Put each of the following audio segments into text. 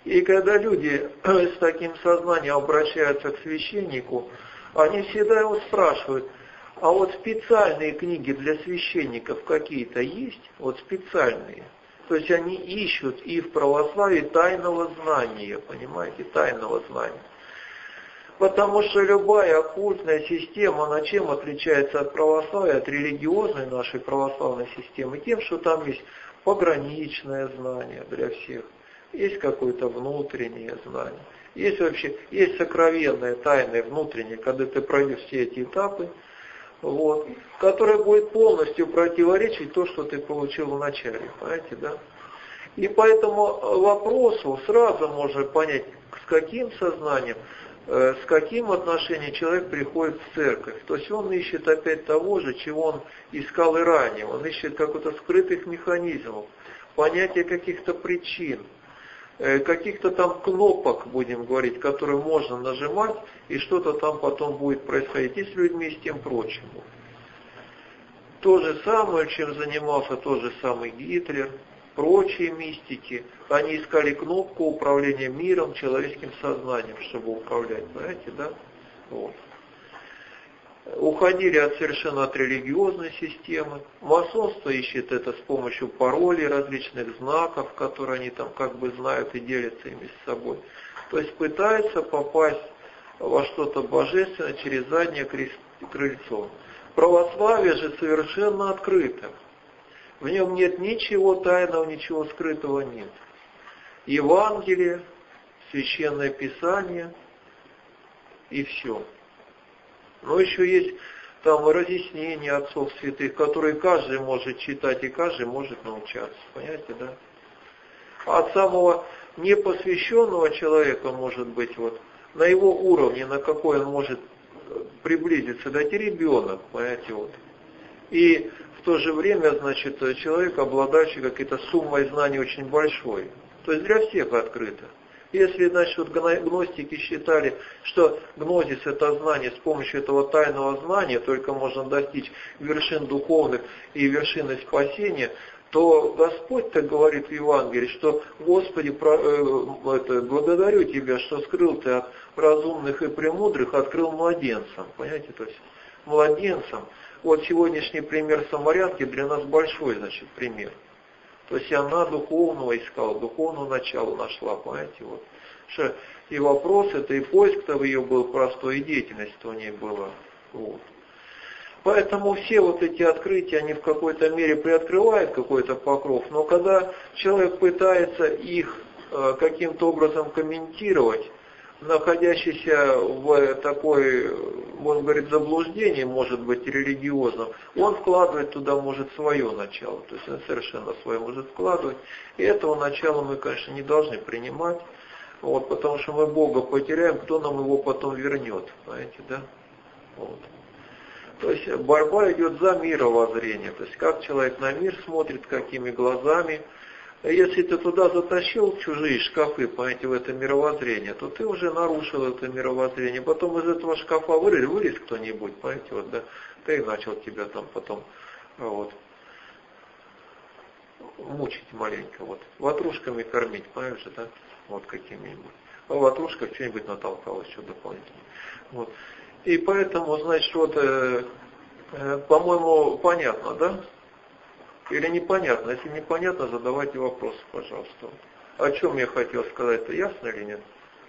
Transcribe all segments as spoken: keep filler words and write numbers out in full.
И когда люди с таким сознанием обращаются к священнику, они всегда его спрашивают, а вот специальные книги для священников какие-то есть? Вот специальные. То есть они ищут и в православии тайного знания, понимаете, тайного знания. Потому что любая оккультная система, она чем отличается от православия, от религиозной нашей православной системы? Тем, что там есть пограничное знание для всех, есть какое-то внутреннее знание, есть вообще, есть сокровенное, тайное, внутреннее, когда ты пройдешь все эти этапы, вот, которое будет полностью противоречить то, что ты получил в начале, понимаете, да? И по этому вопросу сразу можно понять, с каким сознанием, с каким отношением человек приходит в церковь. То есть он ищет опять того же, чего он искал и ранее. Он ищет каких-то скрытых механизмов, понятия каких-то причин, каких-то там кнопок, будем говорить, которые можно нажимать, и что-то там потом будет происходить и с людьми, и с тем прочим. То же самое, чем занимался тот же самый Гитлер, прочие мистики, они искали кнопку управления миром, человеческим сознанием, чтобы управлять, понимаете, да? Вот. Уходили от совершенно от религиозной системы. Масонство ищет это с помощью паролей, различных знаков, которые они там как бы знают и делятся ими с собой. То есть пытаются попасть во что-то божественное через заднее крыльцо. Православие же совершенно открыто. В нем нет ничего тайного, ничего скрытого нет. Евангелие, Священное Писание и все. Но еще есть там разъяснения отцов святых, которые каждый может читать и каждый может научаться. Понимаете, да? От самого непосвященного человека, может быть, вот на его уровне, на какой он может приблизиться, дать и ребенок, понимаете, вот. И в то же время, значит, человек, обладающий какой-то суммой знаний очень большой. То есть для всех открыто. Если, значит, вот гностики считали, что гнозис – это знание, с помощью этого тайного знания только можно достичь вершин духовных и вершины спасения, то Господь так говорит в Евангелии, что Господи, благодарю Тебя, что скрыл Ты от разумных и премудрых, открыл младенцам. Понимаете, то есть младенцам. Вот сегодняшний пример самарянки для нас большой, значит, пример. То есть она духовного искала, духовного начала нашла, понимаете, вот. Что и вопрос это, и поиск-то в ее был простой, и деятельность-то у ней была. Вот. Поэтому все вот эти открытия, они в какой-то мере приоткрывают какой-то покров, но когда человек пытается их э, каким-то образом комментировать, находящийся в такой, можно говорить, заблуждении, может быть, религиозном, он вкладывает туда, может, свое начало. То есть он совершенно свое может вкладывать. И этого начала мы, конечно, не должны принимать, вот, потому что мы Бога потеряем, кто нам его потом вернет. Понимаете, да? Вот. То есть борьба идет за мировоззрение. То есть как человек на мир смотрит, какими глазами. Если ты туда затащил чужие шкафы, понимаете, в это мировоззрение, то ты уже нарушил это мировоззрение. Потом из этого шкафа вылез, вылез кто-нибудь, понимаете, вот, да, ты и начал тебя там потом вот, мучить маленько, вот, ватрушками кормить, понимаешь, да, вот какими-нибудь. А ватрушках что-нибудь натолкалось еще дополнительно. Вот. И поэтому, значит, вот, э, э, по-моему, понятно, да? Или непонятно? Если непонятно, задавайте вопросы, пожалуйста. О чем я хотел сказать, это ясно или нет?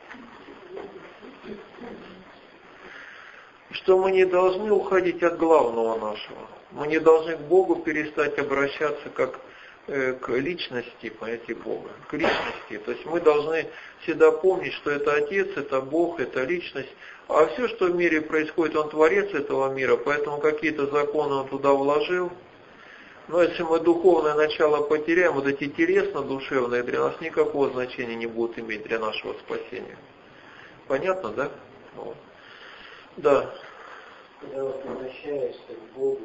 Что мы не должны уходить от главного нашего. Мы не должны к Богу перестать обращаться как э, к личности, понимаете, Бога. К личности. То есть мы должны всегда помнить, что это Отец, это Бог, это личность. А все, что в мире происходит, Он творец этого мира, поэтому какие-то законы Он туда вложил. Но если мы духовное начало потеряем, вот эти телесно-душевные для нас никакого значения не будут иметь для нашего спасения. Понятно, да? Вот. Да. Когда вот обращаешься к Богу,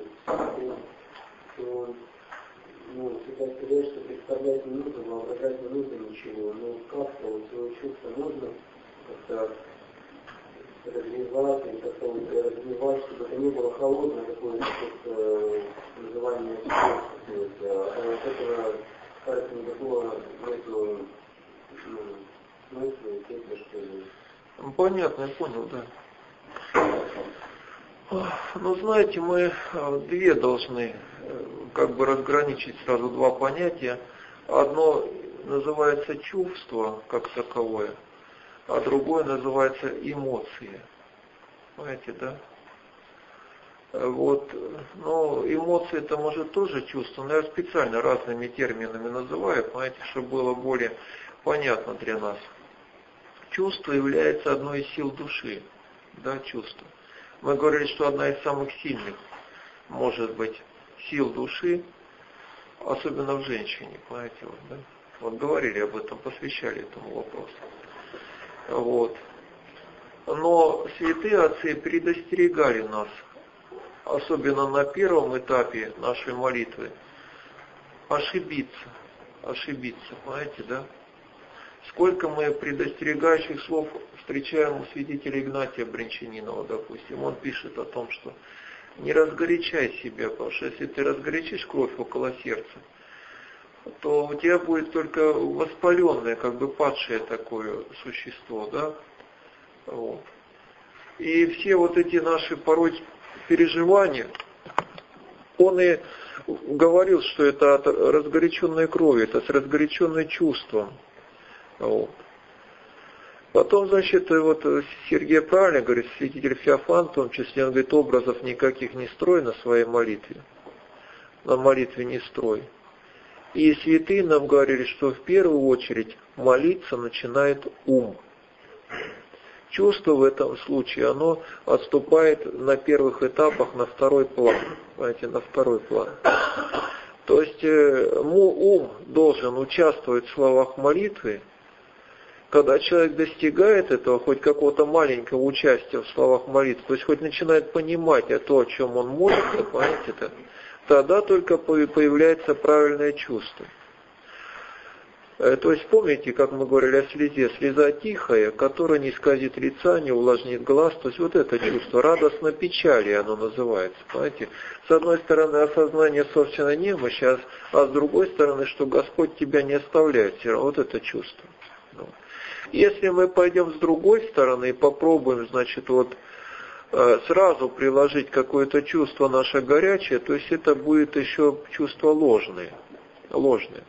то ну, ты так сказать, что представлять не нужно, воображать не нужно ничего. Но как-то вот свое чувство нужно как-то развивать, или как-то развивать, чтобы это не было холодно, какое-то вот, называние спорта. А вот этого, кажется, никакого нету, ну, это что ли? Понятно, я понял, да. Ну, знаете, мы две должны как бы разграничить сразу два понятия. Одно называется чувство как таковое, а другое называется эмоции. Понимаете, да? Вот, но эмоции это может тоже чувство, но я специально разными терминами называю, понимаете, чтобы было более понятно для нас. Чувство является одной из сил души, да, чувство. Мы говорили, что одна из самых сильных может быть сил души, особенно в женщине, понимаете, вот, да? Вот говорили об этом, посвящали этому вопросу. Вот. Но святые отцы предостерегали нас, особенно на первом этапе нашей молитвы, ошибиться, ошибиться, понимаете, да? Сколько мы предостерегающих слов встречаем у святителя Игнатия Брянчанинова, допустим. Он пишет о том, что не разгорячай себя, потому что если ты разгорячишь кровь около сердца, то у тебя будет только воспаленное, как бы падшее такое существо, да? Вот. И все вот эти наши порой переживания, он и говорил, что это от разгоряченной крови, это с разгоряченным чувством. Вот. Потом, значит, вот Сергей правильно говорит, святитель Феофан, в том числе, он говорит, образов никаких не строй на своей молитве. На молитве не строй. И святые нам говорили, что в первую очередь молиться начинает ум. Чувство в этом случае, оно отступает на первых этапах на второй план. Понимаете, на второй план. То есть ум должен участвовать в словах молитвы. Когда человек достигает этого, хоть какого-то маленького участия в словах молитвы, то есть хоть начинает понимать то, о чем он молится, понимаете, -то, тогда только появляется правильное чувство. То есть помните, как мы говорили о слезе, слеза тихая, которая не исказит лица, не увлажнит глаз, то есть вот это чувство, радостно печали оно называется, понимаете. С одной стороны осознание собственной немощи, а, а с другой стороны, что Господь тебя не оставляет, все равно вот это чувство. Если мы пойдем с другой стороны и попробуем, значит, вот сразу приложить какое-то чувство наше горячее, то есть это будет еще чувство ложное. ложное.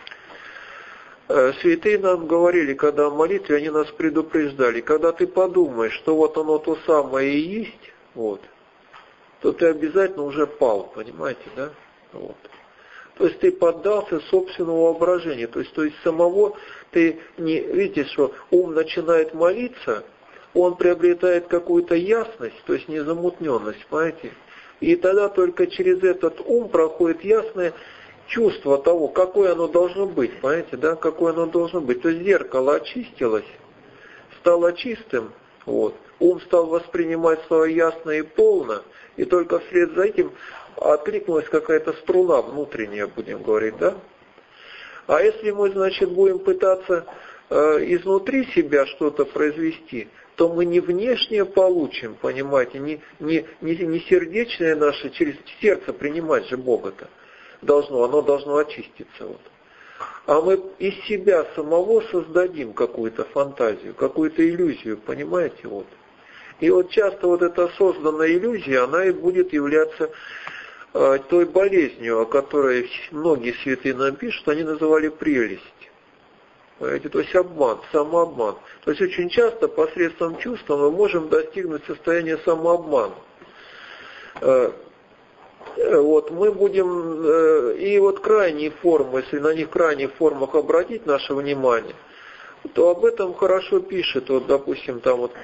Святые нам говорили, когда в молитве, они нас предупреждали, когда ты подумаешь, что вот оно то самое и есть, вот, то ты обязательно уже пал, понимаете, да? Вот. То есть ты поддался собственному воображению, то есть, то есть самого ты не видите, что ум начинает молиться, он приобретает какую-то ясность, то есть незамутненность, понимаете? И тогда только через этот ум проходит ясное чувство того, какое оно должно быть, понимаете, да, какое оно должно быть. То есть зеркало очистилось, стало чистым, вот. Ум стал воспринимать свое ясно и полно, и только вслед за этим откликнулась какая-то струна внутренняя, будем говорить, да? А если мы, значит, будем пытаться э, изнутри себя что-то произвести, то мы не внешнее получим, понимаете, не, не, не, не сердечное наше, через сердце принимать же Бога-то должно, оно должно очиститься. Вот. А мы из себя самого создадим какую-то фантазию, какую-то иллюзию, понимаете, вот. И вот часто вот эта созданная иллюзия, она и будет являться э, той болезнью, о которой многие святые нам пишут, они называли прелесть. Понимаете? То есть обман, самообман. То есть очень часто посредством чувства мы можем достигнуть состояния самообмана. Э, вот мы будем, э, и вот крайние формы, если на них крайних формах обратить наше внимание, то об этом хорошо пишет, вот, допустим, там вот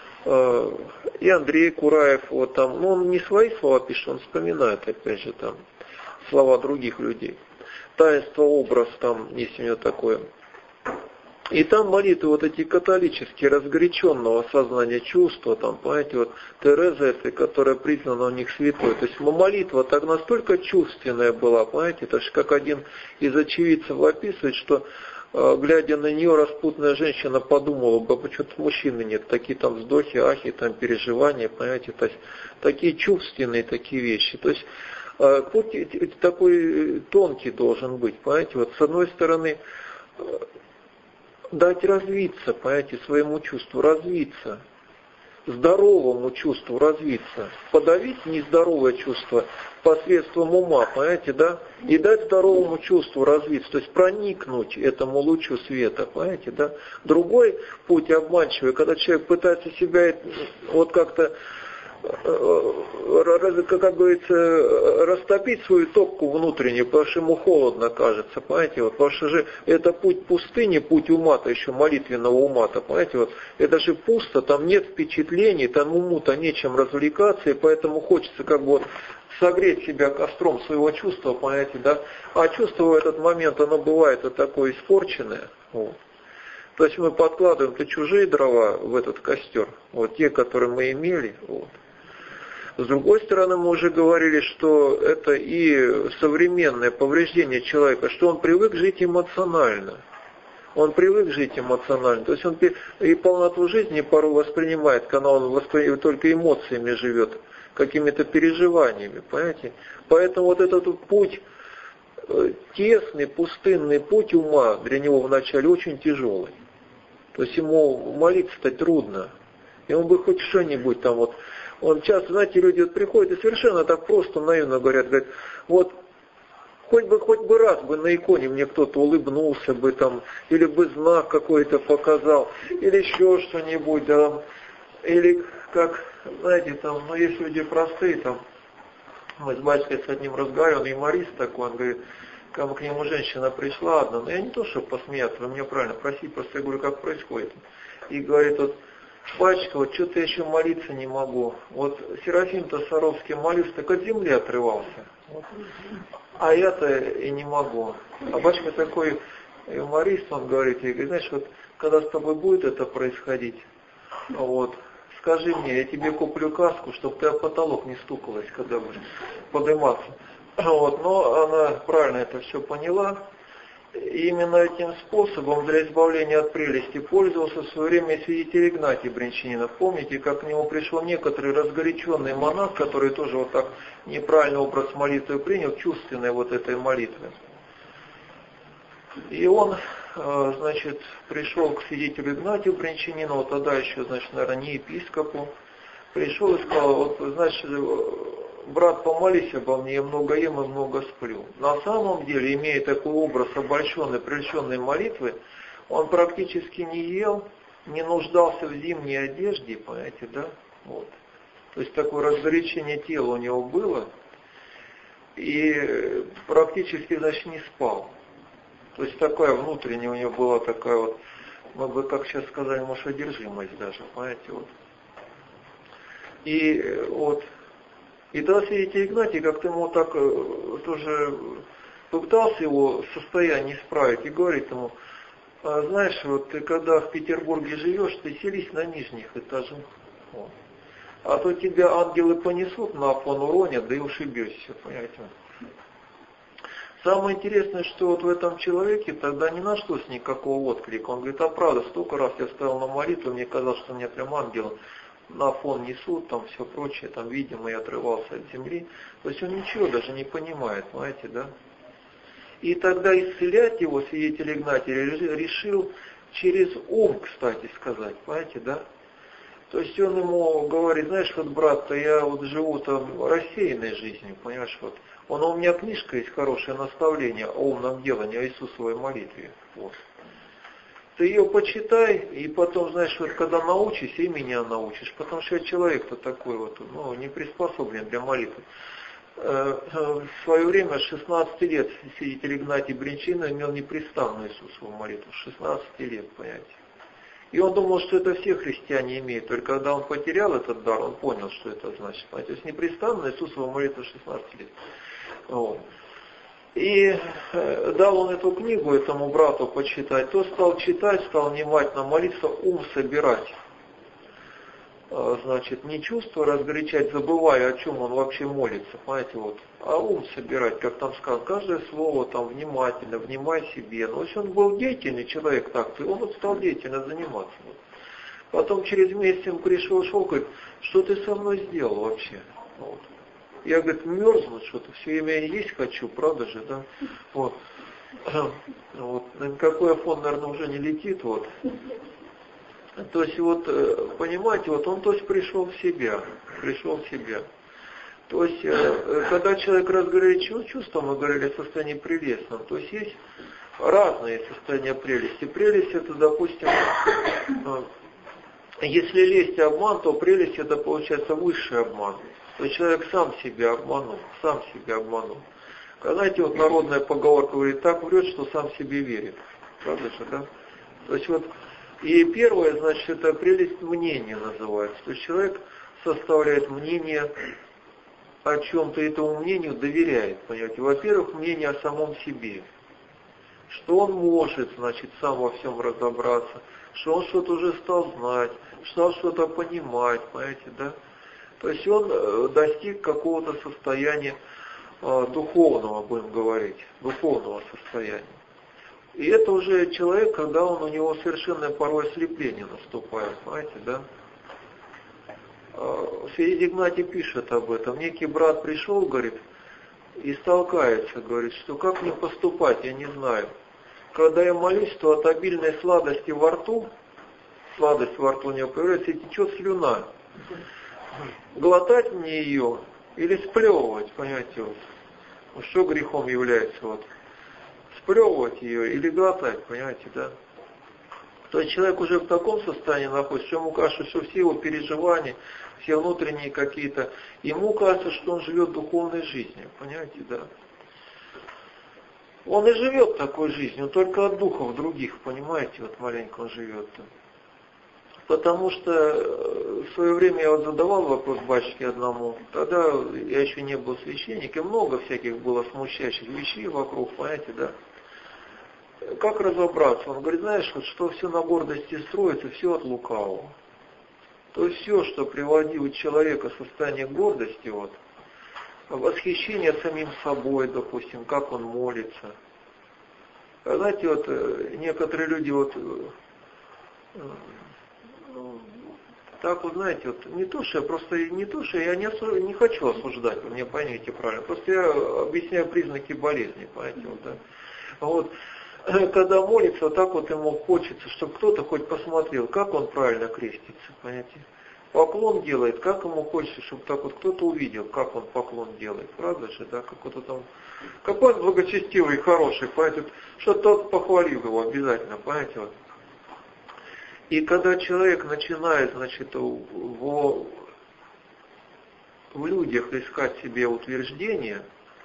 и Андрей Кураев, вот там, ну он не свои слова пишет, он вспоминает, опять же, там, слова других людей. Таинство, образ, там, есть у него такое. И там молитвы вот эти католические, разгоряченного сознания чувства, там, понимаете, вот Тереза эта, которая признана у них святой. То есть молитва так настолько чувственная была, понимаете, это же как один из очевидцев описывает, что глядя на нее, распутная женщина подумала бы, почему-то мужчины нет, такие там вздохи, ахи, там переживания, понимаете, то есть такие чувственные такие вещи. То есть путь такой тонкий должен быть, понимаете, вот с одной стороны дать развиться, понимаете, своему чувству развиться, здоровому чувству развиться, подавить нездоровое чувство посредством ума, понимаете, да, и дать здоровому чувству развиться, то есть проникнуть этому лучу света, понимаете, да. Другой путь обманчивый, когда человек пытается себя вот как-то, как говорится, растопить свою топку внутреннюю, потому что ему холодно кажется, понимаете, вот, потому что же это путь пустыни, путь ума-то, еще молитвенного ума-то, понимаете, вот, это же пусто, там нет впечатлений, там уму-то нечем развлекаться, и поэтому хочется как бы вот согреть себя костром своего чувства, понимаете, да, а чувство в этот момент, оно бывает вот такое испорченное, вот. То есть мы подкладываем-то чужие дрова в этот костер, вот те, которые мы имели, вот. С другой стороны, мы уже говорили, что это и современное повреждение человека, что он привык жить эмоционально. Он привык жить эмоционально. То есть он и полноту жизни порой воспринимает, когда он воспри... только эмоциями живет, какими-то переживаниями, понимаете? Поэтому вот этот путь, тесный, пустынный путь ума для него вначале очень тяжелый. То есть ему молиться-то трудно. Ему бы хоть что-нибудь там вот... Он часто, знаете, люди вот приходят и совершенно так просто, наивно говорят, говорят, вот хоть бы, хоть бы раз бы на иконе мне кто-то улыбнулся бы там, или бы знак какой-то показал, или еще что-нибудь, да, или как, знаете, там, ну есть люди простые, там, мы с батюшкой с одним разговаривали, он юморист такой, он говорит, ко к нему женщина пришла одна, но я не то, чтобы посмеяться, вы меня правильно просить, просто я говорю, как происходит. И говорит, вот, батюшка, вот что-то я еще молиться не могу. Вот Серафим-то Саровский молился, так от земли отрывался. Вот. А я-то и не могу. А батюшка такой юморист, он говорит, и говорит, знаешь, вот когда с тобой будет это происходить, вот, скажи мне, я тебе куплю каску, чтобы ты о потолок не стукалась, когда будешь подниматься. Вот, но она правильно это все поняла. И именно этим способом для избавления от прелести пользовался в свое время святитель Игнатий Брянчанинов. Помните, как к нему пришел некоторый разгоряченный монах, который тоже вот так неправильный образ молитвы принял, чувственной вот этой молитвы. И он, значит, пришел к святителю Игнатию Брянчанинову, тогда еще, значит, наверное, не епископу, пришел и сказал, вот, значит, брат, помолись обо мне, я много ем и много сплю. На самом деле, имея такой образ обольщенной, прельщенной молитвы, он практически не ел, не нуждался в зимней одежде, понимаете, да? Вот. То есть такое разгорячение тела у него было, и практически, значит, не спал. То есть такая внутренняя у него была такая вот, мы бы, как сейчас сказали, может, одержимость даже, понимаете, вот. И вот, и тогда святитель Игнатий как-то ему так тоже пытался его состояние исправить и говорит ему, знаешь, вот ты когда в Петербурге живешь, ты селись на нижних этажах. Вот. А то тебя ангелы понесут, на фон уронят, да и ушибешься, понимаете. Самое интересное, что вот в этом человеке тогда не нашлось никакого отклика. Он говорит, а правда, столько раз я стоял на молитву, мне казалось, что меня прям ангелы на фон несут, там все прочее, там, видимо, я отрывался от земли. То есть он ничего даже не понимает, понимаете, да? И тогда исцелять его святитель Игнатий решил через ум, кстати сказать, понимаете, да? То есть он ему говорит, знаешь, вот, брат-то, я вот живу там рассеянной жизнью, понимаешь, вот. Он, у меня книжка есть, хорошее наставление о умном делании, о Иисусовой молитве. Вот. Ты ее почитай, и потом, знаешь, вот когда научишься, и меня научишь, потому что я человек-то такой вот, ну, не приспособлен для молитвы. В свое время, с шестнадцати лет, святитель Игнатий Брянчанинов имел непрестанную Иисусову молитву, с шестнадцати лет, понимаете. И он думал, что это все христиане имеют, только когда он потерял этот дар, он понял, что это значит. Понимаете? То есть непрестанная Иисусова молитва с шестнадцати лет. Вот. И э, дал он эту книгу этому брату почитать, тот стал читать, стал внимательно молиться, ум собирать. Э, значит, не чувство разгорячать, забывая, о чем он вообще молится, понимаете, вот, а ум собирать, как там сказано, каждое слово там внимательно, внимай себе. Ну, если он был деятельный человек так, то он вот стал деятельно заниматься. Вот. Потом через месяц ему пришел, шел, говорит, что ты со мной сделал вообще? Вот. Я, говорит, мерзну что-то, все время есть хочу, правда же, да? Вот. Вот, на никакой айфон, наверное, уже не летит, вот. То есть, вот, понимаете, вот он, то есть, пришел в себя, пришел в себя. То есть, когда человек разговаривает чувства, мы говорили о состоянии прелестном, то есть, есть разные состояния прелести. Прелесть это, допустим, если лесть и обман, то прелесть это получается высший обман. То есть человек сам себя обманул, сам себя обманул. Знаете, вот народная поговорка говорит, так врет, что сам себе верит. Правда же, да? То есть вот, и первое, значит, это прелесть мнения называется. То есть человек составляет мнение о чем-то, этому мнению доверяет, понимаете. Во-первых, мнение о самом себе. Что он может, значит, сам во всем разобраться, что он что-то уже стал знать, стал что-то понимать, понимаете, да? То есть он достиг какого-то состояния э, духовного, будем говорить, духовного состояния. И это уже человек, когда он, у него совершенное порой ослепление наступает, понимаете, да? Э, Святитель Игнатий пишет об этом. Некий брат пришел, говорит, и столкается, говорит, что как мне поступать, я не знаю. Когда я молюсь, то от обильной сладости во рту, сладость во рту у него появляется, и течет слюна. Глотать мне ее или сплевывать, понимаете, вот. Что грехом является, вот. Сплевывать ее или глотать, понимаете, да. То есть человек уже в таком состоянии находится, что ему кажется, что все его переживания, все внутренние какие-то, ему кажется, что он живет духовной жизнью, понимаете, да. Он и живет такой жизнью, только от духов других, понимаете, вот маленько он живет-то. Потому что в свое время я вот задавал вопрос батюшке одному, тогда я еще не был священником, много всяких было смущающих вещей вокруг, понимаете, да. Как разобраться? Он говорит, знаешь, вот что все на гордости строится, все от лукавого. То есть все, что приводило человека в состояние гордости, вот, восхищение самим собой, допустим, как он молится. Знаете, вот некоторые люди вот так вот, знаете, вот не то, что я просто не то, что я не, осу, не хочу осуждать, вы меня поймите правильно, просто я объясняю признаки болезни, понимаете, вот, да. Вот, когда молится, вот так вот ему хочется, чтобы кто-то хоть посмотрел, как он правильно крестится, понимаете. Поклон делает, как ему хочется, чтобы так вот кто-то увидел, как он поклон делает, правда же, да, какой-то там, какой он благочестивый, хороший, понимаете, что тот похвалил его обязательно, понимаете, вот. И когда человек начинает, значит, в, в людях искать себе утверждение,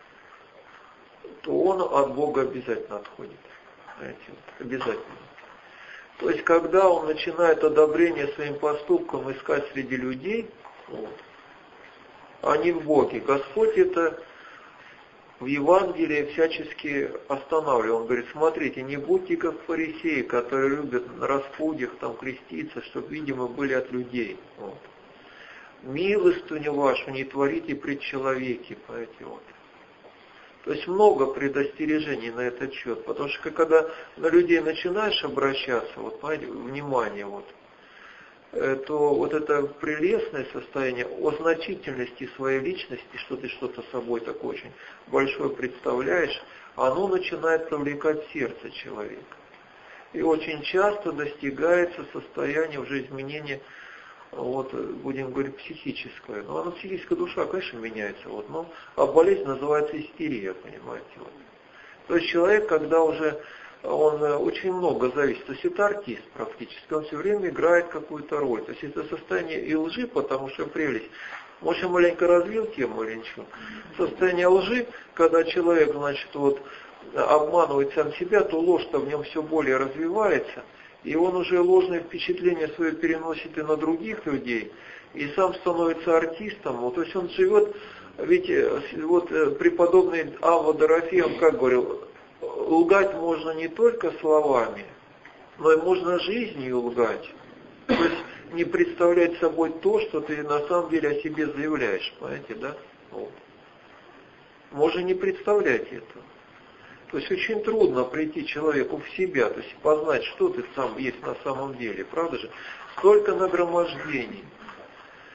то он от Бога обязательно отходит. Знаете, вот, обязательно. То есть, когда он начинает одобрение своим поступкам искать среди людей, вот, а не в Боге, Господь это в Евангелии всячески останавливает. Он говорит, смотрите, не будьте как фарисеи, которые любят на распутьях там креститься, чтобы, видимо, были от людей. Вот. Милостыню вашу не творите пред человеке, понимаете, вот. То есть много предостережений на этот счет, потому что когда на людей начинаешь обращаться, вот, понимаете, внимание, вот, то вот это прелестное состояние о значительности своей личности, что ты что-то собой такое очень большое представляешь, оно начинает привлекать сердце человека. И очень часто достигается состояние уже изменения, вот, будем говорить, психическое. Ну, она психическая душа, конечно, меняется, вот, но, а болезнь называется истерия, понимаете. Вот. То есть человек, когда уже он очень много зависит. То есть это артист практически. Он все время играет какую-то роль. То есть это состояние и лжи, потому что прелесть. Может, я маленько развил тему или ничего. Состояние лжи, когда человек, значит, вот обманывает сам себя, то ложь-то в нем все более развивается. И он уже ложное впечатление свое переносит и на других людей. И сам становится артистом. Вот, то есть он живет, ведь вот преподобный Авва Дорофей, он как говорил, лгать можно не только словами, но и можно жизнью лгать. То есть не представлять собой то, что ты на самом деле о себе заявляешь, понимаете, да? Вот. Можно не представлять этого. То есть очень трудно прийти человеку в себя, то есть познать, что ты сам есть на самом деле, правда же? Столько нагромождений.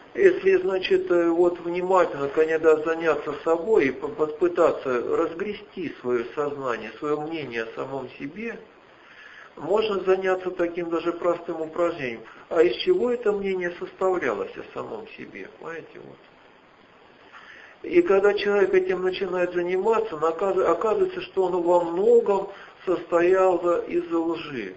Если, значит, вот внимательно, когда заняться собой и попытаться разгрести свое сознание, свое мнение о самом себе, можно заняться таким даже простым упражнением. А из чего это мнение составлялось о самом себе? Понимаете, вот. И когда человек этим начинает заниматься, оказывается, что он во многом состоял из лжи.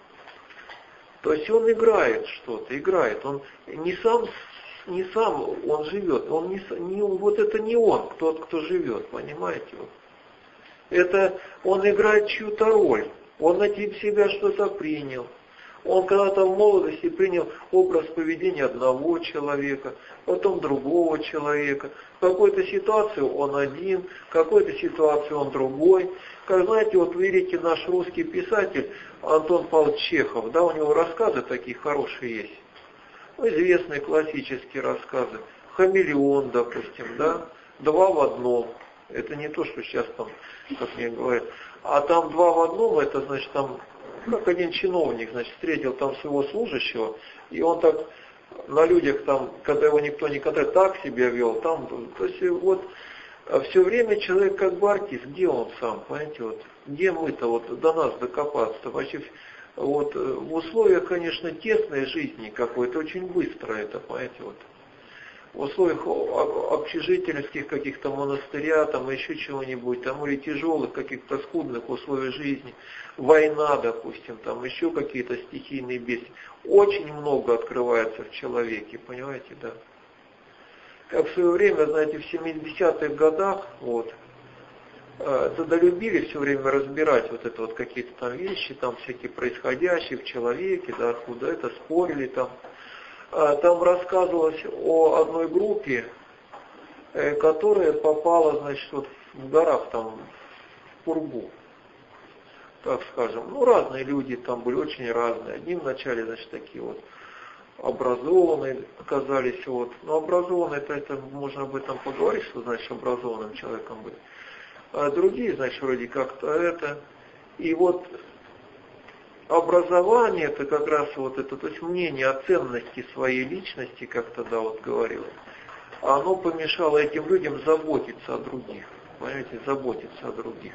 То есть он играет что-то, играет. Он не сам, не сам он живет. Он не, не, вот это не он, тот, кто живет, понимаете? Вот. Это он играет чью-то роль. Он на себя что-то принял. Он когда-то в молодости принял образ поведения одного человека, потом другого человека. В какой-то ситуации он один, в какой-то ситуации он другой. Как знаете, вот видите, наш русский писатель Антон Павлович Чехов, да, у него рассказы такие хорошие есть. Известные классические рассказы. «Хамелеон», допустим, да, «Два в одном». Это не то, что сейчас там, как мне говорят. А там «Два в одном», это значит там, как один чиновник, значит, встретил там своего служащего, и он так на людях там, когда его никто не контролирует, так себя вел, там, то есть вот все время человек как бы артист, где он сам, понимаете, вот, где мы-то вот до нас докопаться-то, вообще вот в условиях, конечно, тесной жизни какой-то, очень быстро это, понимаете, вот. В условиях общежительских каких-то монастыря, там еще чего-нибудь, там или тяжелых каких-то скудных условий жизни, война, допустим, там еще какие-то стихийные бедствия. Очень много открывается в человеке, понимаете, да. Как в свое время, знаете, в семидесятых годах, вот, тогда любили все время разбирать вот это вот какие-то там вещи, там всякие происходящие в человеке, да, откуда это, спорили там. Там рассказывалось о одной группе, которая попала, значит, вот в горах, там, в Пургу, так скажем. Ну, разные люди там были, очень разные. Одни вначале, значит, такие вот образованные оказались, вот. Но образованные, это, это можно об этом поговорить, что значит образованным человеком быть. А другие, значит, вроде как-то это. И вот образование, это как раз вот это, то есть мнение о ценности своей личности, как тогда вот говорилось, оно помешало этим людям заботиться о других. Понимаете, заботиться о других.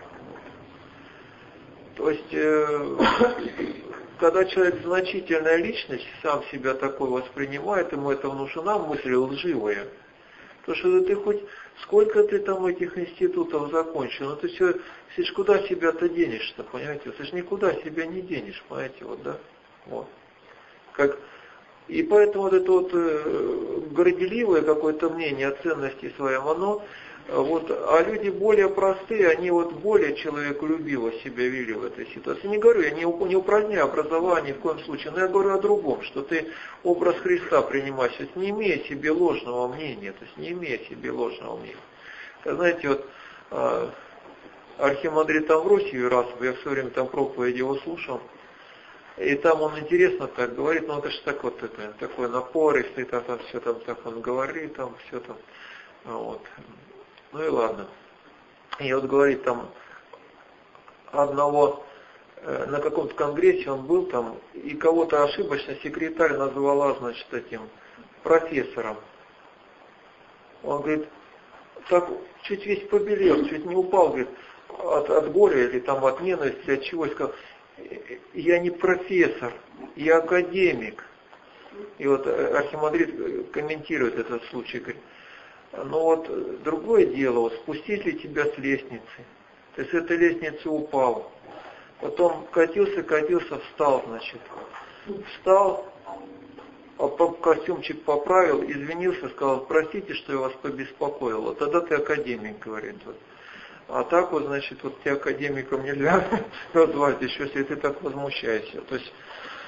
То есть, э, когда человек значительная личность, сам себя такой воспринимает, ему это внушена мысль лживая. Потому что ты хоть сколько ты там этих институтов закончил, но ты все, ты ж куда себя-то денешь-то, понимаете? Ты ж никуда себя не денешь, понимаете, вот, да? Вот. Как, и поэтому вот это вот э, горделивое какое-то мнение о ценности своем, оно, вот, а люди более простые, они вот более человеколюбиво себя вели в этой ситуации. Не говорю, я не, не упраздняю образование в коем случае, но я говорю о другом, что ты образ Христа принимаешь, то есть не имея себе ложного мнения, то есть не имея себе ложного мнения. Знаете, вот э, архимандрит Амвросий, раз я все время там проповеди его слушал, и там он интересно так говорит, ну это же так вот это, такой напористый, там, там все там так он говорит, там все там, вот. Ну и ладно. И вот говорит там одного, э, на каком-то конгрессе он был там, и кого-то ошибочно секретарь назвала, значит, этим профессором. Он говорит, так чуть весь побелел, чуть не упал, говорит, от, от горя или там от ненависти, от чего, и сказал, я не профессор, я академик. И вот архимандрит комментирует этот случай, говорит, но вот другое дело, вот спустить ли тебя с лестницы, ты с этой лестницы упал, потом катился, катился, встал, значит, встал, костюмчик поправил, извинился, сказал, простите, что я вас побеспокоил, вот тогда ты академик, говорит, вот. А так вот, значит, вот тебя академиком нельзя назвать, еще если ты так возмущаешься, то есть,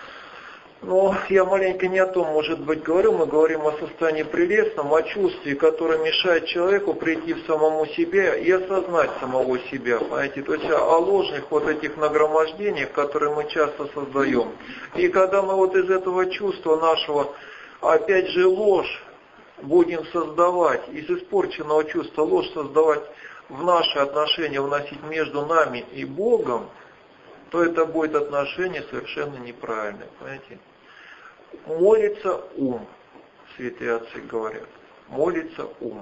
ну, я маленько не о том, может быть, говорю, мы говорим о состоянии прелестном, о чувстве, которое мешает человеку прийти в самому себе и осознать самого себя, понимаете, то есть о ложных вот этих нагромождениях, которые мы часто создаем. И когда мы вот из этого чувства нашего, опять же, ложь будем создавать, из испорченного чувства ложь создавать в наши отношения, вносить между нами и Богом, то это будет отношение совершенно неправильное, понимаете. Молится ум, святые отцы говорят. Молится ум.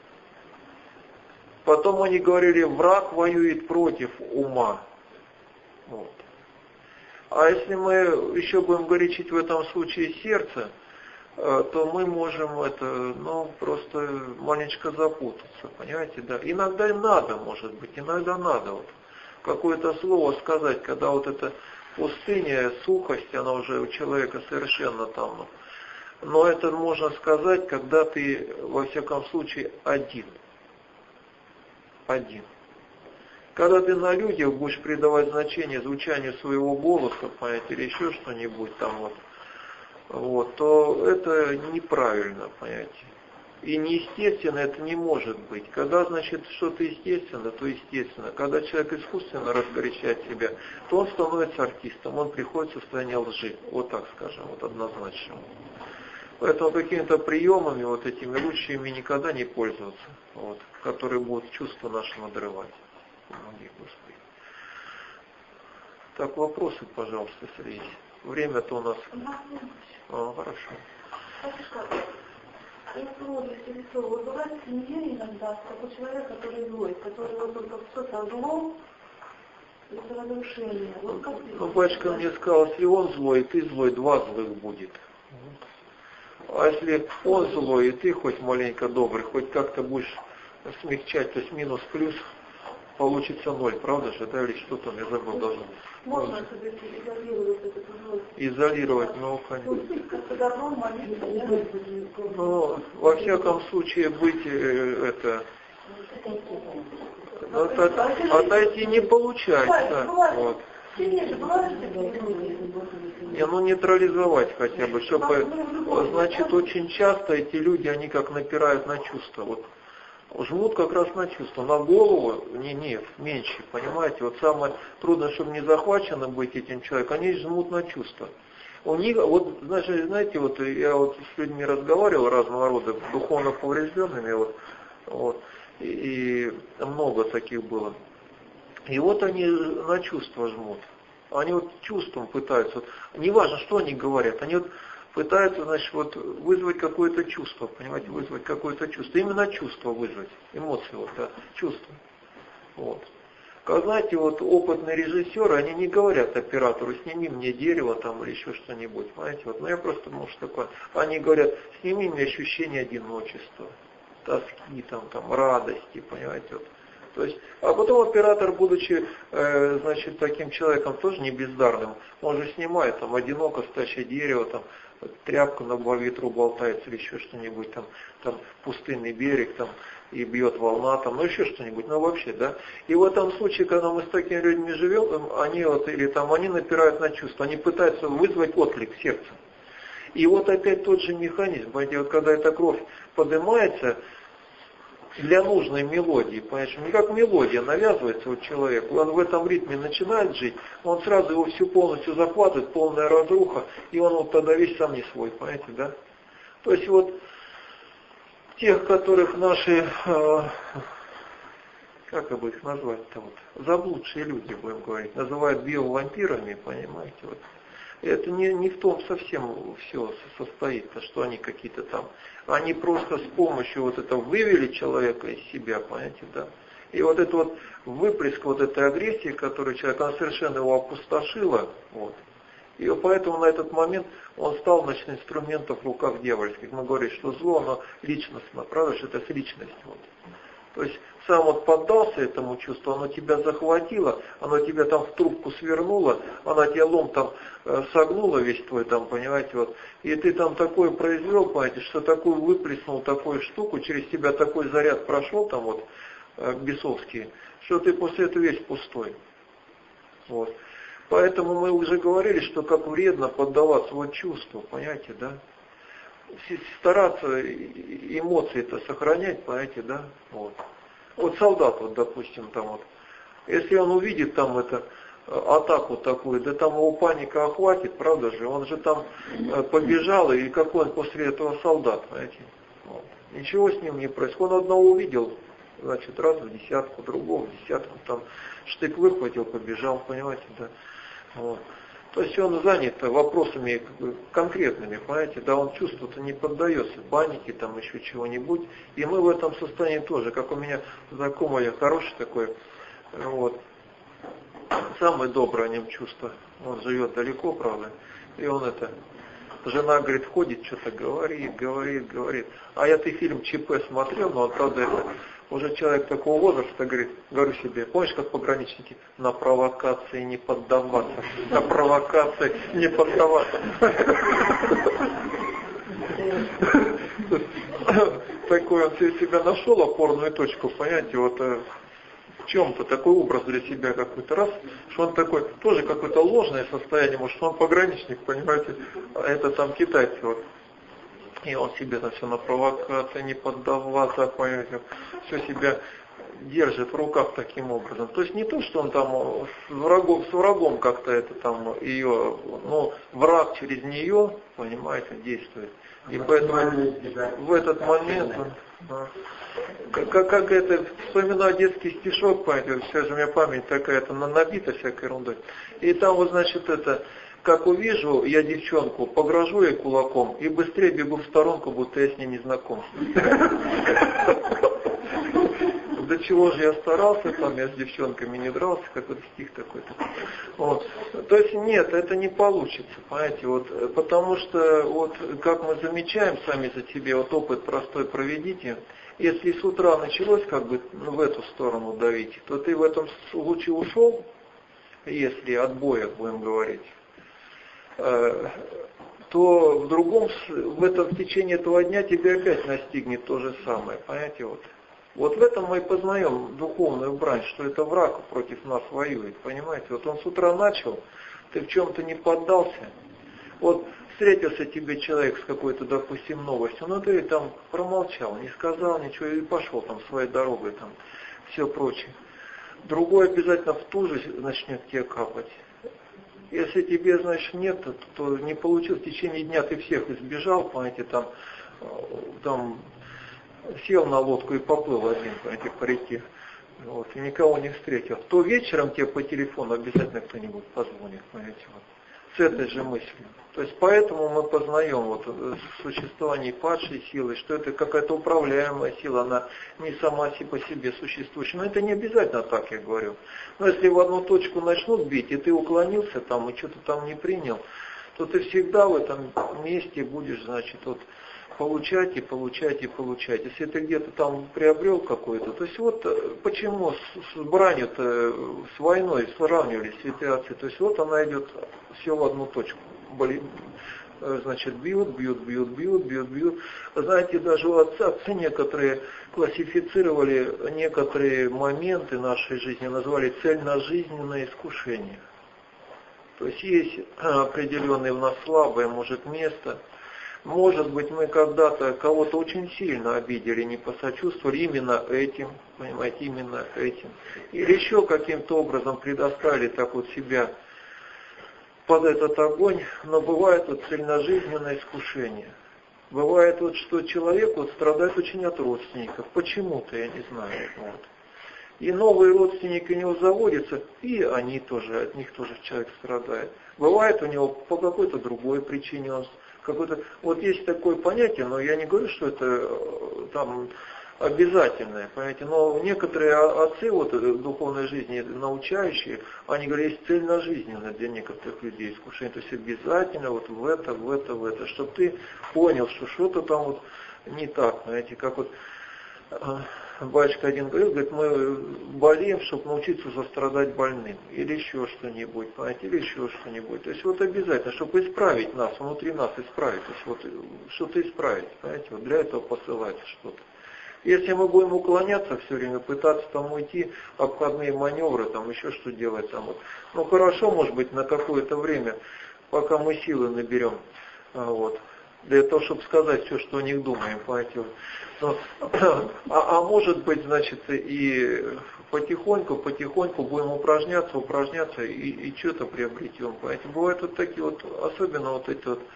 Потом они говорили, враг воюет против ума. Вот. А если мы еще будем горячить в этом случае сердце, то мы можем это, ну, просто маленечко запутаться, понимаете, да. Иногда и надо, может быть, иногда надо вот какое-то слово сказать, когда вот эта пустыня, сухость, она уже у человека совершенно там. Но это можно сказать, когда ты, во всяком случае, один. Один. Когда ты на людях будешь придавать значение звучанию своего голоса, понимаете, или еще что-нибудь там вот, вот, то это неправильно, понимаете. И неестественно это не может быть. Когда, значит, что-то естественно, то естественно. Когда человек искусственно разгорячает себя, то он становится артистом, он приходит в состояние лжи. Вот так скажем, вот однозначно. Поэтому какими-то приемами, вот этими лучше ими никогда не пользоваться, вот, которые будут чувства наши надрывать. Помоги, Господи. Так, вопросы, пожалуйста, если есть. Время-то у нас... А, хорошо. Вот бывает в семье иногда такой человек, который злой, который вот только что-то зло, это разрушение. Вот как ну, батюшка мне сказал, если он злой, и ты злой, два злых будет. А если он злой, и ты хоть маленько добрый, хоть как-то будешь смягчать, то есть минус-плюс, получится ноль, правда же, да, или что там, я забыл, должно быть. Можно все-таки изолировать этот злой? Изолировать, ну, конечно. Как-то добро молиться, ну, во всяком случае, быть, э, это, от, от, отойти не получается, вот. Не, ну нейтрализовать хотя бы, чтобы, значит, очень часто эти люди, они как напирают на чувства, вот, жмут как раз на чувства, на голову, не, нет, меньше, понимаете, вот самое трудное, чтобы не захвачено быть этим человеком, они жмут на чувства. У них, вот, значит, знаете, вот я вот с людьми разговаривал разного рода, духовно поврежденными, вот, вот, и, и много таких было. И вот они на чувства жмут. Они вот чувством пытаются, вот, неважно, что они говорят, они вот пытаются, значит, вот вызвать какое-то чувство, понимаете, вызвать какое-то чувство. Именно чувство вызвать, эмоции, вот, да, чувство. Вот. Как знаете, вот опытные режиссеры, они не говорят оператору, сними мне дерево там или еще что-нибудь, понимаете, вот, ну я просто, может, такое. Они говорят, сними мне ощущение одиночества, тоски, там, там, радости, понимаете, вот. То есть, а потом оператор, будучи, э, значит, таким человеком тоже не бездарным, он же снимает там одиноко стоящее дерево, там тряпка на ветру болтается или еще что-нибудь, там, там пустынный берег, там и бьет волна, там, ну еще что-нибудь, ну вообще, да. И в этом случае, когда мы с такими людьми живем, они вот, или там, они напирают на чувства, они пытаются вызвать отклик сердца. И вот опять тот же механизм, понимаете, вот когда эта кровь поднимается, для нужной мелодии, понимаешь, не как мелодия навязывается вот человеку, он в этом ритме начинает жить, он сразу его всю полностью захватывает, полная разруха, и он вот тогда весь сам не свой, понимаете, да? То есть вот тех, которых наши, э, как бы их назвать-то, вот, заблудшие люди, будем говорить, называют биовампирами, понимаете, вот. Это не, не в том совсем все состоит, что они какие-то там. Они просто с помощью вот этого вывели человека из себя, понимаете, да. И вот это вот выплеск вот этой агрессии, которую человек, она совершенно его опустошила, вот. И поэтому на этот момент он стал, значит, инструментом в руках дьявольских. Мы говорим, что зло, оно личностно, правда, что это с личностью. Вот. То есть сам вот поддался этому чувству, оно тебя захватило, оно тебя там в трубку свернуло, она тебя лом там э, согнула весь твой там, понимаете, вот. И ты там такое произвел, понимаете, что такую выплеснул, такую штуку, через тебя такой заряд прошел там вот, э, бесовский, что ты после этого весь пустой. Вот. Поэтому мы уже говорили, что как вредно поддаваться вот чувству, понимаете, да. Стараться эмоции-то сохранять, понимаете, да, вот. Вот солдат, вот, допустим, там вот, если он увидит там это, атаку такую, да там его паника охватит, правда же, он же там побежал, и какой он после этого солдат, понимаете, вот. Ничего с ним не происходит, он одного увидел, значит, раз в десятку, другого в десятку, там, штык выхватил, побежал, понимаете, да, вот. То есть он занят вопросами как бы конкретными, понимаете, да, он чувству-то не поддается, панике, там еще чего-нибудь. И мы в этом состоянии тоже, как у меня знакомый, хороший такой, вот, самое доброе о нем чувство. Он живет далеко, правда, и он это, жена, говорит, ходит, что-то говорит, говорит, говорит. А я ты фильм ЧП смотрел, но он, правда, это, уже человек такого возраста, говорит, говорю себе, помнишь, как пограничники, на провокации не поддаваться, на провокации не поддаваться. Такой он себя нашел, опорную точку, понимаете, вот в чем-то такой образ для себя какой-то раз, что он такой, тоже какое-то ложное состояние, может, он пограничник, понимаете, а это там китайцы, вот. И он себе там все на провокации не поддаваться, понимаете, все себя держит в руках таким образом. То есть не то, что он там с врагом, с врагом как-то это там ее, но враг через нее, понимаете, действует. И поэтому в этот момент, да, как, как это, вспоминаю детский стишок, понимаете, вся же у меня память такая-то набита всякой ерундой. И там вот, значит, это, как увижу я девчонку, погрожу ей кулаком и быстрее бегу в сторонку, будто я с ней не знаком. До чего же я старался, там я с девчонками не дрался, какой-то стих такой-то. Вот. То есть нет, это не получится, понимаете, вот, потому что вот как мы замечаем сами за себе, вот опыт простой проведите, если с утра началось как бы ну, в эту сторону давить, то ты в этом случае ушел, если от боя будем говорить, э, то в другом, в этом в течение этого дня тебя опять настигнет то же самое, понимаете, вот. Вот в этом мы и познаем духовную брань, что это враг против нас воюет, понимаете? Вот он с утра начал, ты в чем-то не поддался. Вот встретился тебе человек с какой-то, допустим, новостью, но ты там промолчал, не сказал ничего и пошел там своей дорогой, там все прочее. Другой обязательно в ту же начнет тебе капать. Если тебе, значит, нет, то, то не получилось, в течение дня ты всех избежал, понимаете, там, там, сел на лодку и поплыл один, понимаете, по реке, вот, и никого не встретил, то вечером тебе по телефону обязательно кто-нибудь позвонит, понимаете, вот, с этой же мыслью. То есть поэтому мы познаем вот существование падшей силы, что это какая-то управляемая сила, она не сама по себе существующая. Но это не обязательно так, я говорю. Но если в одну точку начнут бить, и ты уклонился там, и что-то там не принял, то ты всегда в этом месте будешь, значит, вот, получать и получать и получать. Если ты где-то там приобрел какой-то, то есть вот почему с, с бранью-то, с войной сравнивались ситуации, то есть вот она идет все в одну точку. Значит, бьют, бьют, бьют, бьют, бьют, бьют. Знаете, даже у отца, отцы некоторые классифицировали некоторые моменты нашей жизни, назвали цельножизненное искушение. То есть есть определенное в нас слабое, может, место. Может быть, мы когда-то кого-то очень сильно обидели, не посочувствовали именно этим, понимаете, именно этим. Или еще каким-то образом предоставили так вот себя под этот огонь, но бывает вот цельножизненное искушение. Бывает вот, что человек вот страдает очень от родственников, почему-то, я не знаю. Вот. И новые родственники у него заводятся, и они тоже, от них тоже человек страдает. Бывает у него по какой-то другой причине он какой-то, вот есть такое понятие, но я не говорю, что это там обязательное, понимаете, но некоторые отцы вот духовной жизни научающие, они говорят, есть цельножизненное для некоторых людей искушение, то есть обязательно вот в это, в это, в это, чтобы ты понял, что что-то там вот не так, понимаете, как вот батюшка один говорил, говорит, мы болеем, чтобы научиться сострадать больным. Или еще что-нибудь, понимаете, или еще что-нибудь. То есть вот обязательно, чтобы исправить нас, внутри нас исправить. То есть вот что-то исправить, понимаете, вот для этого посылается что-то. Если мы будем уклоняться все время, пытаться там уйти, обходные маневры, там еще что делать, там вот. Ну хорошо, может быть, на какое-то время, пока мы силы наберем, вот. Для того, чтобы сказать все, что о них думаем, понимаете. Но, а, а может быть, значит, и потихоньку, потихоньку будем упражняться, упражняться и, и что-то приобретем, понимаете. Бывают вот такие вот, особенно вот эти вот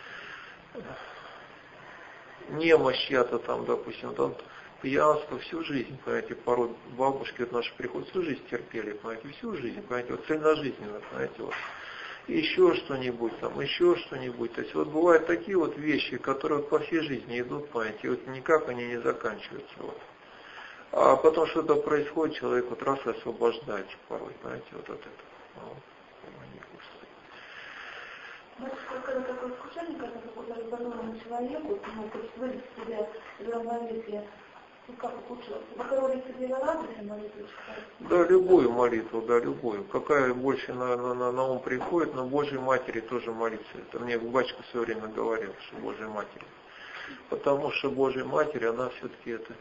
немощь чья-то там, допустим, там пьянство всю жизнь, понимаете, порой бабушки вот наши приходят, всю жизнь терпели, понимаете, всю жизнь, понимаете, вот цельножизненно, понимаете, вот. еще что-нибудь там, еще что-нибудь. То есть вот бывают такие вот вещи, которые по всей жизни идут, понимаете, и вот никак они не заканчиваются. Вот. А потом что-то происходит, человек вот раз освобождается порой, понимаете, вот от этого. Вот. Когда такое искушение, когда какому-то разорванному человеку, ну, то есть вывести себя из равновесия, ну, как ухудшилось? Богородице Дева-Радуйся молитву читать? Да, любую молитву, да, любую. Какая больше на, на, на, на ум приходит, но Божьей Матери тоже молиться. Это мне батюшка все время говорил, что Божьей Матери. Потому что Божья Матерь, она все-таки это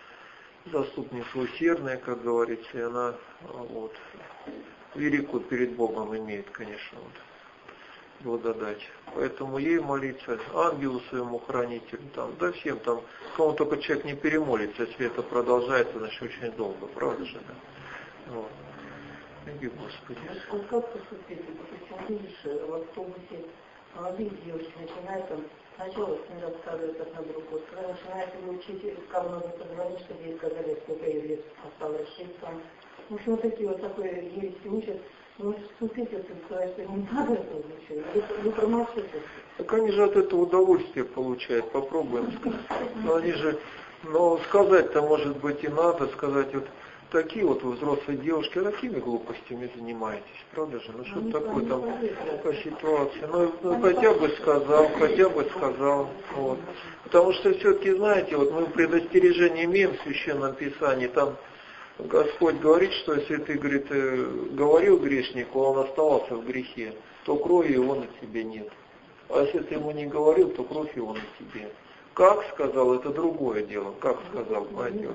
заступница усердная, как говорится, и она вот, великую перед Богом имеет, конечно, вот. Благодать. Поэтому ей молиться, ангелу своему хранителю, там, да всем там, кому только человек не перемолится, если это продолжается, значит, очень долго, правда же, да? Вот. Иди, Господи. А как поступить? Допустим, видишь, в автобусе молодые девушки начинают там, сначала с ним рассказывают одна другую, когда начинают ее учить, как нужно позвонить, чтобы ей сказали, сколько ей лет осталось жить там. В общем, вот такие вот такое ересь учат. Ну, вступить, если сказать, что не надо этого ничего, вы промолчите. Так они же от этого удовольствие получают, попробуем сказать. Но они же, но сказать-то, может быть, и надо, сказать, вот такие вот вы взрослые девушки, а какими глупостями занимаетесь, правда же? Ну, что ну, такое там по ситуации? Ну, ну, хотя бы сказал, хотя бы сказал. Вот. Потому что все-таки, знаете, вот мы предостережение имеем в Священном Писании, там Господь говорит, что если ты, говорит, говорил грешнику, а он оставался в грехе, то крови его на тебе нет. А если ты ему не говорил, то кровь его на тебе. Как сказал, это другое дело. Как сказал, понимаете?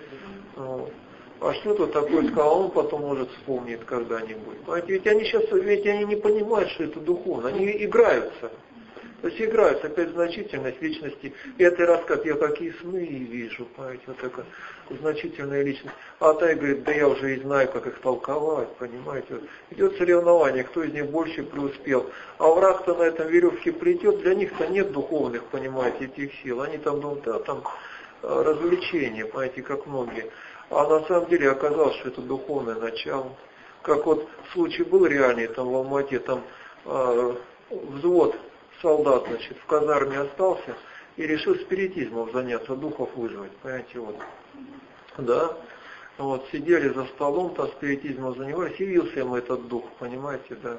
Вот. А что-то такое сказал, он потом может вспомнит когда-нибудь. Понимаете, ведь они сейчас, ведь они не понимают, что это духовно. Они играются. То есть играются опять значительность личности. И это рассказ, я какие сны вижу, понимаете, вот такая значительная личность. А та и говорит, да я уже и знаю, как их толковать, понимаете. Вот. Идет соревнование, кто из них больше преуспел. А враг-то на этом веревке плетет, для них-то нет духовных, понимаете, этих сил. Они там думают, да, там развлечения, понимаете, как многие. А на самом деле оказалось, что это духовное начало. Как вот случай был реальный, там в Алмате, там э, взвод солдат, значит, в казарме остался и решил спиритизмом заняться, духов вызвать, понимаете, вот. Да, вот, сидели за столом, там спиритизмом занимались, явился им этот дух, понимаете, да.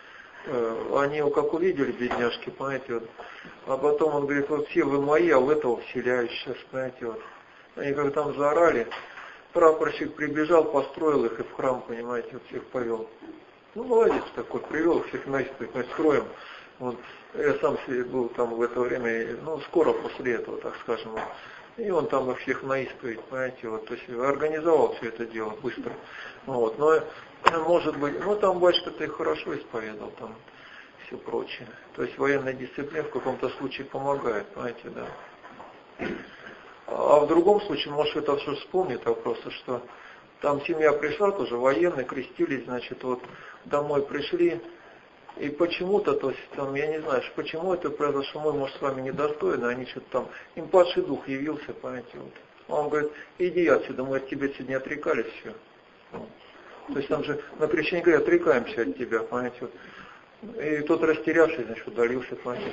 Они его как увидели, бедняжки, понимаете, вот. А потом он говорит, вот все вы мои, а в этого вселяюсь сейчас, понимаете, вот. Они как там заорали, прапорщик прибежал, построил их и в храм, понимаете, вот всех повел. Ну, молодец такой, привел всех на исповедь, мы строим. Вот, я сам был там в это время, ну, скоро после этого, так скажем. И он там их всех на исповедь, понимаете, вот, то есть организовал все это дело быстро. Вот, но, может быть, ну, там батюшка-то их хорошо исповедовал, там, все прочее. То есть военная дисциплина в каком-то случае помогает, понимаете, да. А в другом случае, может, это все вспомнит, а просто, что там семья пришла тоже, военные, крестились, значит, вот, домой пришли, и почему-то, то есть, там, я не знаю, почему это произошло, мы, может, с вами недостойны, они что-то там, им падший дух явился, понимаете, вот. Он говорит, иди отсюда, мы от тебя сегодня отрекались, все. То есть там же на крещении говорят, отрекаемся от тебя, понимаете, вот. И тот растерявший, значит, удалился, понимаете.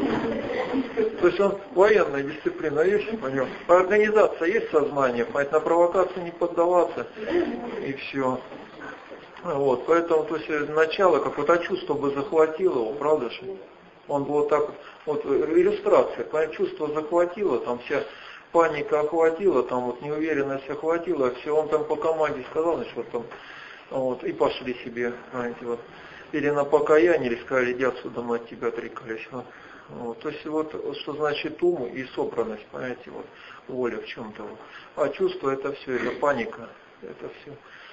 То есть он, военная дисциплина есть, понимаете, организация есть сознание, понимаете, на провокацию не поддаваться, и все. Вот, поэтому, то есть, начало, какое-то чувство бы захватило его, правда же? Он был вот так, вот, иллюстрация, понимаете, чувство захватило, там вся паника охватила, там вот неуверенность охватила, все, он там по команде сказал, значит, вот там, вот, и пошли себе, понимаете, вот. Или на покаяние, или сказали, иди отсюда, мы от тебя отрекались. Вот. Вот. То есть, вот, что значит ум и собранность, понимаете, вот, воля в чем-то. Вот. А чувство, это все, это паника, это все.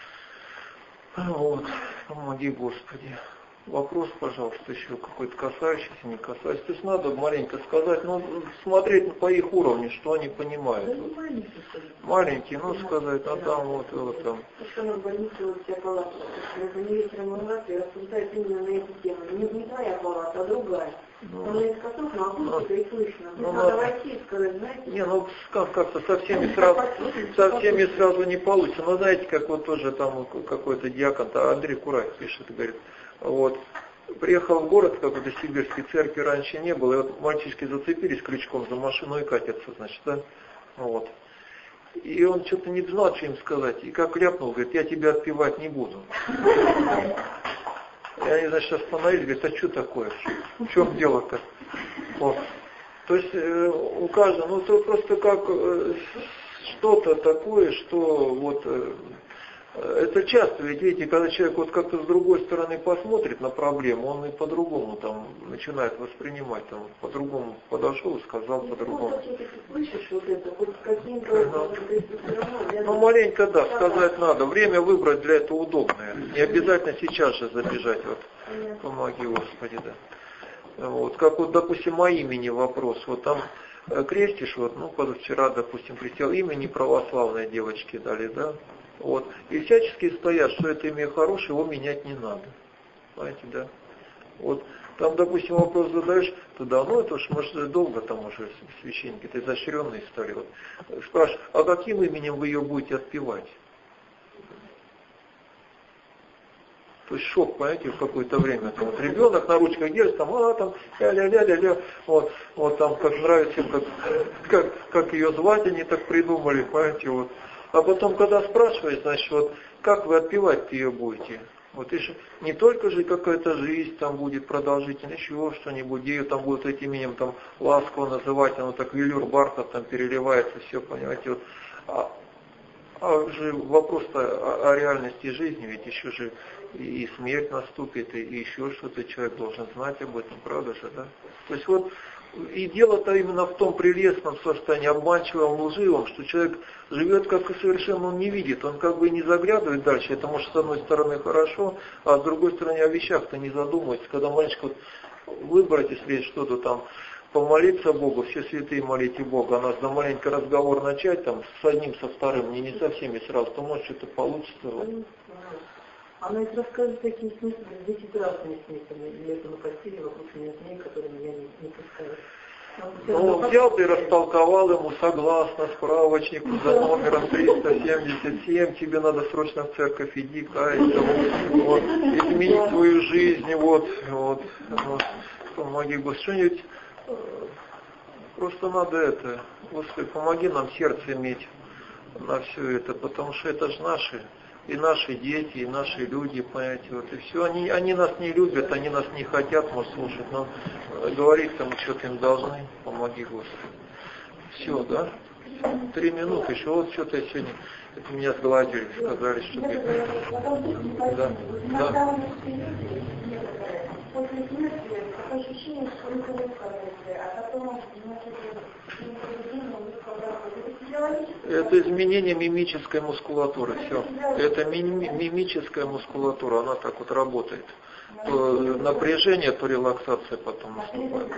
Вот, помоги, Господи. Вопрос, пожалуйста, еще какой-то касающийся, не касающийся. То есть надо маленько сказать, ну, смотреть по их уровню, что они понимают. Да, вот. Маленькие, маленькие, ну, сказать, а там вот, вот там. Что на больнице вот вся палата, это не вечером и рассуждать именно на эту тему. Не, не твоя палата, а другая. Ну, там есть косок, но акустика и слышно. Ну, надо войти и сказать, знаете. Не, ну как- как-то со всеми сразу, со всеми сразу не получится. Но знаете, как вот тоже там какой-то диакон, Андрей Курай пишет, говорит, вот, приехал в город, какой-то сибирский, церкви раньше не было, и вот мальчишки зацепились крючком за машину и катятся, значит, да, вот. И он что-то не знал, что им сказать, и как ляпнул, говорит, я тебя отпевать не буду. И они, значит, остановились, говорят, а что такое, в чем дело-то? Вот. То есть э, у каждого, ну это просто как э, что-то такое, что вот... Э, Это часто, ведь видите, когда человек вот как-то с другой стороны посмотрит на проблему, он и по-другому там начинает воспринимать, там по-другому подошел и сказал по-другому. Ну маленько да, сказать надо. Время выбрать для этого удобное. Не обязательно сейчас же забежать. Вот. Помоги, Господи, да. Вот, как вот, допустим, о имени вопрос. Вот там крестишь, вот, ну, позавчера, допустим, крестил имя неправославной девочки дали, да. Вот. И всячески стоят, что это имя хорошее, его менять не надо. Понимаете, да? Вот. Там, допустим, вопрос задаешь, туда, ну это уж, может, долго там уже священники-то изощренные стали. Вот. Спрашивают, а каким именем вы ее будете отпевать? То есть шок, понимаете, в какое-то время. Там, вот, ребенок на ручках держит, там, а, там, ля-ля-ля-ля-ля, вот, вот там, как нравится, как, как, как ее звать, они так придумали, понимаете, вот. А потом, когда спрашиваешь, значит, вот, как вы отпевать ее будете? Вот, и не только же какая-то жизнь там будет продолжительная, еще что-нибудь, ее там будут этим именем там ласково называть, оно так велюр бархат там переливается, все, понимаете, вот. А, а же вопрос-то о, о реальности жизни, ведь еще же и смерть наступит, и, и еще что-то человек должен знать об этом, правда же, да? То есть вот, и дело-то именно в том прелестном состоянии, обманчивом, лживом, что человек живет как и совершенно он не видит, он как бы не заглядывает дальше, это может с одной стороны хорошо, а с другой стороны о вещах-то не задумывается. Когда мальчик вот выбрать, если что-то там, помолиться Богу, все святые молите Бога, а нас за маленький разговор начать там с одним, со вторым, не, не со всеми сразу, то может что-то получится. Вот. Она ведь рассказывает такие смыслы, десять разные смыслы, для этого костили вокруг меня змей, которые меня не, не пускают. Ну, он взял и растолковал ему согласно справочнику за номером триста семьдесят семь, тебе надо срочно в церковь иди, каяться, вот, изменить свою жизнь, вот, вот, вот. Помоги, Господи, что-нибудь, просто надо это, Господи, помоги нам сердце иметь на все это, потому что это же наши, и наши дети, и наши люди, понимаете, вот и все. Они, они нас не любят, они нас не хотят, может, слушать, но говорить там что-то им должны. Помоги, Господи. Все, да? Три минуты еще. Вот что-то я сегодня, это меня сгладили, сказали, что я... Да, да. После смерти такое ощущение, что мы высказываемся, а потом это изменение мимической мускулатуры, все. Это мимическая мускулатура, она так вот работает. То напряжение, то релаксация потом наступает.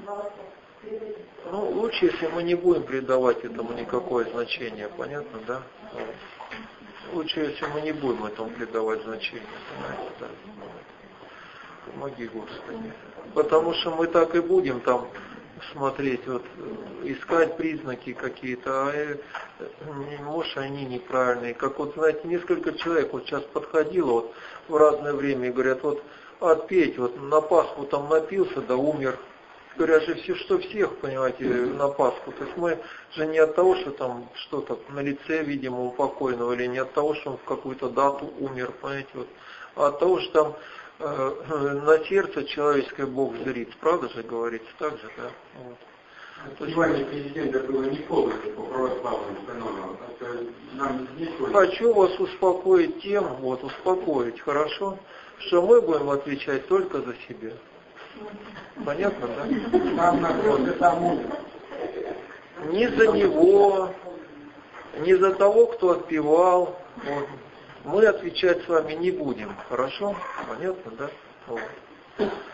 Ну, лучше, если мы не будем придавать этому никакое значение, понятно, да? Лучше, если мы не будем этому придавать значение, понимаете, да? Помоги, Господи. Потому что мы так и будем там смотреть, вот, искать признаки какие-то, а может они неправильные. Как вот, знаете, несколько человек вот сейчас подходило вот в разное время и говорят, вот отпеть, вот на Пасху там напился, да умер. Говорят же все, что всех, понимаете, на Пасху. То есть мы же не от того, что там что-то на лице, видимо, у покойного, или не от того, что он в какую-то дату умер, понимаете, вот, а от того, что там на сердце человеческое Бог зрит, правда же говорится, так же, да? Вот. Отпевание президента было не полностью по православному канону. Нам нечего... Хочу вас успокоить тем, вот, успокоить, хорошо, что мы будем отвечать только за себя. Понятно, да? Там находится тому. Не за него, не за того, кто отпевал. Вот. Мы отвечать с вами не будем. Хорошо? Понятно, да? Вот.